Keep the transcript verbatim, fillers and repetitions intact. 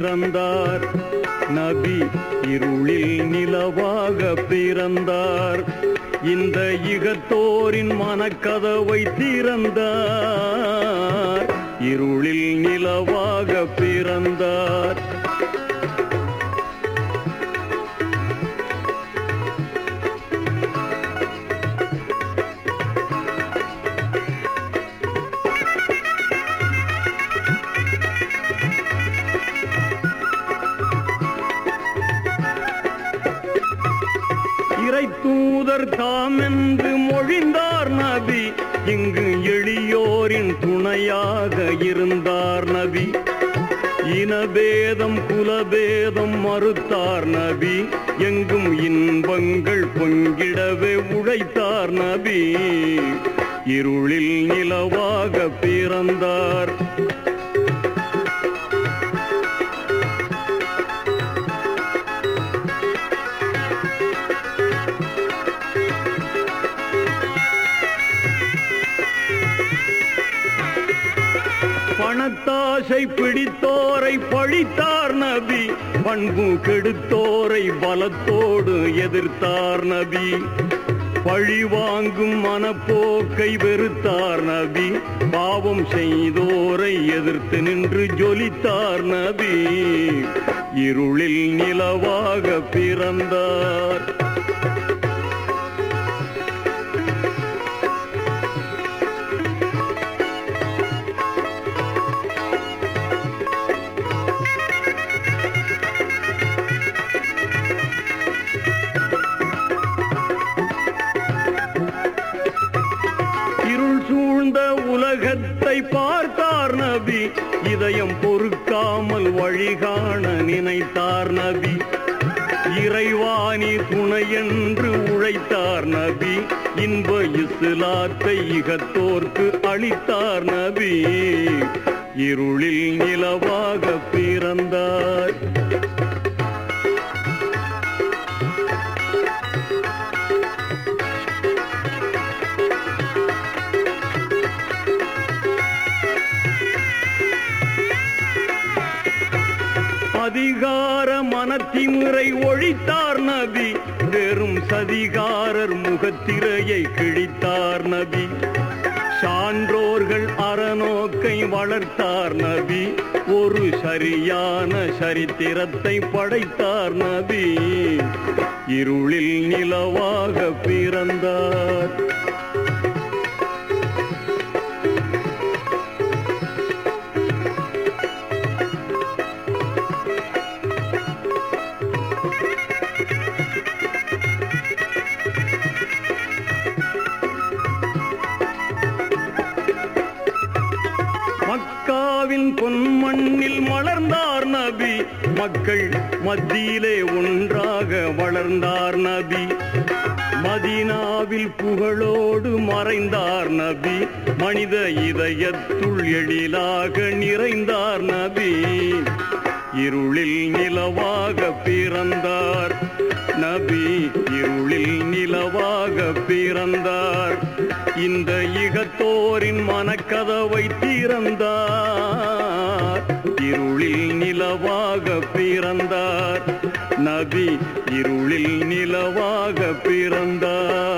பிறந்தார். நபி இருளில் நிலவாக பிறந்தார். இந்த இகத்தோரின் மனக்கதவை திறந்தார். இருளில் நிலவாக பிறந்தார். இறை தூதர் தாம் என்று மொழிந்தார் நபி. இங்கு எளியோரின் துணையாக இருந்தார் நபி. இனபேதம் குலபேதம் மறுத்தார் நபி. எங்கும் இன்பங்கள் பொங்கிடவே உழைத்தார் நபி. இருளில் நிலவாக பிறந்தார். பணத்தாசை பிடித்தோரை பழித்தார் நபி. பண்பு கெடுத்தோரை பலத்தோடு எதிர்த்தார் நபி. பழி வாங்கும் மனப்போக்கை வெறுத்தார் நபி. பாவம் செய்தோரை எதிர்த்து நின்று ஜொலித்தார் நபி. இருளில் நிலவாக பிறந்தார். சூழ்ந்த உலகத்தை பார்த்தார் நபி. இதயம் பொறுக்காமல் வழிகாண நினைத்தார் நபி. இறைவாணி துணை என்று உழைத்தார் நபி. இன்ப இஸ்லாத்தை இகத்தோர்க்கு அளித்தார் நபி. இருளில் நிலவாக பிறந்தார். அதிகார மனத்திமுறை ஒழித்தார் நபி. வெறும் சதிகாரர் முகத்திரையை கிழித்தார் நபி. சான்றோர்கள் அறநோக்கை வளர்த்தார் நபி. ஒரு சரியான சரித்திரத்தை படைத்தார் நபி. இருளில் நிலவாக பிறந்தார். மக்காவின் பொன்மண்ணில் மலர்ந்தார் நபி. மக்கள் மத்தியிலே ஒன்றாக வளர்ந்தார் நபி. மதீனாவில் புகழோடு மறைந்தார் நபி. மனித இதயத்துள் எழிலாக நிறைந்தார் நபி. இருளில் நிலவாக பிறந்தார் நபி. இருளில் நிலவாக பிறந்தார். இந்த இகத்தோரின் மனக்கதவை திறந்தார். இருளில் நிலவாக பிறந்தார் நபி. இருளில் நிலவாக பிறந்தார்.